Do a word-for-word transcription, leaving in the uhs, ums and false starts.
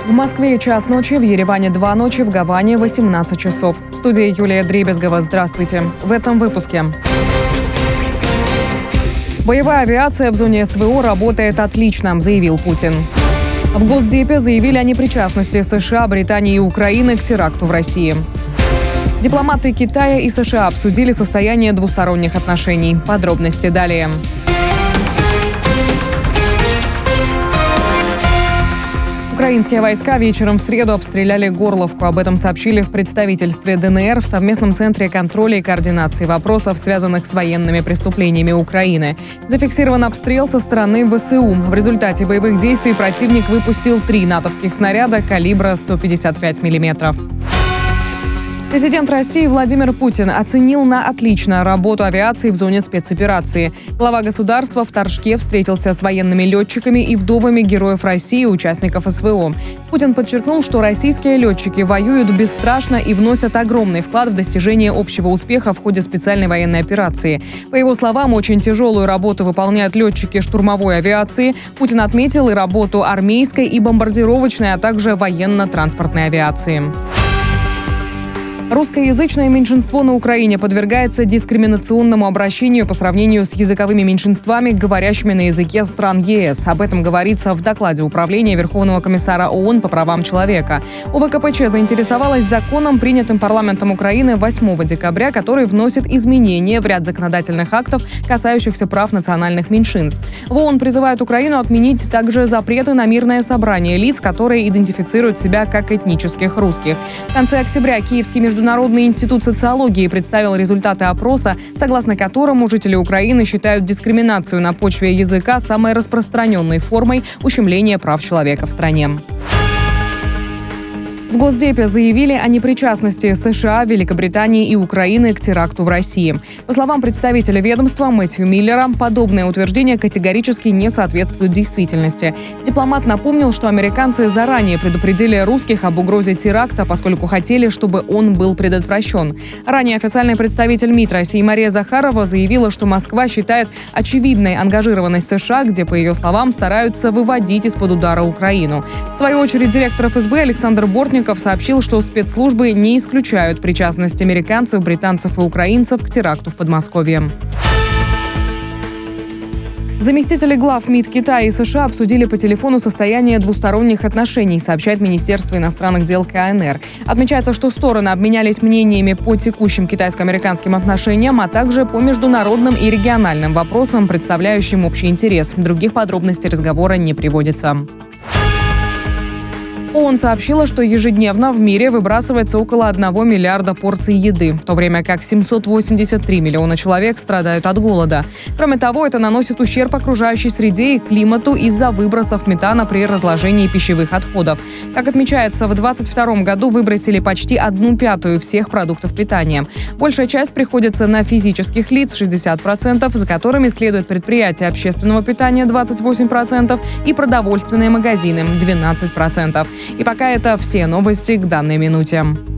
В Москве час ночи, в Ереване два ночи, в Гаване восемнадцать часов. В студии Юлия Дребезгова. Здравствуйте. В этом выпуске. Боевая авиация в зоне СВО работает отлично, заявил Путин. В Госдепе заявили о непричастности США, Британии и Украины к теракту в России. Дипломаты Китая и США обсудили состояние двусторонних отношений. Подробности далее. Украинские войска вечером в среду обстреляли Горловку. Об этом сообщили в представительстве ДНР в совместном центре контроля и координации вопросов, связанных с военными преступлениями Украины. Зафиксирован обстрел со стороны ВСУ. В результате боевых действий противник выпустил три натовских снаряда калибра сто пятьдесят пять миллиметров. Президент России Владимир Путин оценил на отлично работу авиации в зоне спецоперации. Глава государства в Торжке встретился с военными летчиками и вдовами героев России и участников СВО. Путин подчеркнул, что российские летчики воюют бесстрашно и вносят огромный вклад в достижение общего успеха в ходе специальной военной операции. По его словам, очень тяжелую работу выполняют летчики штурмовой авиации. Путин отметил и работу армейской и бомбардировочной, а также военно-транспортной авиации. Русскоязычное меньшинство на Украине подвергается дискриминационному обращению по сравнению с языковыми меньшинствами, говорящими на языке стран ЕС. Об этом говорится в докладе Управления Верховного комиссара ООН по правам человека. УВКПЧ заинтересовалась законом, принятым парламентом Украины восьмого декабря, который вносит изменения в ряд законодательных актов, касающихся прав национальных меньшинств. В ООН призывают Украину отменить также запреты на мирное собрание лиц, которые идентифицируют себя как этнических русских. В конце октября Киевский международный Международный институт социологии представил результаты опроса, согласно которому жители Украины считают дискриминацию на почве языка самой распространенной формой ущемления прав человека в стране. В Госдепе заявили о непричастности США, Великобритании и Украины к теракту в России. По словам представителя ведомства Мэтью Миллера, подобное утверждение категорически не соответствует действительности. Дипломат напомнил, что американцы заранее предупредили русских об угрозе теракта, поскольку хотели, чтобы он был предотвращен. Ранее официальный представитель МИД России Мария Захарова заявила, что Москва считает очевидной ангажированность США, где, по ее словам, стараются выводить из-под удара Украину. В свою очередь, директор эф эс бэ Александр Бортников сообщил, что спецслужбы не исключают причастность американцев, британцев и украинцев к теракту в Подмосковье. Заместители глав МИД Китая и США обсудили по телефону состояние двусторонних отношений, сообщает Министерство иностранных дел ка эн эр. Отмечается, что стороны обменялись мнениями по текущим китайско-американским отношениям, а также по международным и региональным вопросам, представляющим общий интерес. Других подробностей разговора не приводится. ООН сообщила, что ежедневно в мире выбрасывается около одного миллиарда порций еды, в то время как семьсот восемьдесят три миллиона человек страдают от голода. Кроме того, это наносит ущерб окружающей среде и климату из-за выбросов метана при разложении пищевых отходов. Как отмечается, в двадцать втором году выбросили почти одну пятую всех продуктов питания. Большая часть приходится на физических лиц – шестьдесят процентов, за которыми следуют предприятия общественного питания – двадцать восемь процентов и продовольственные магазины – двенадцать процентов. И пока это все новости к данной минуте.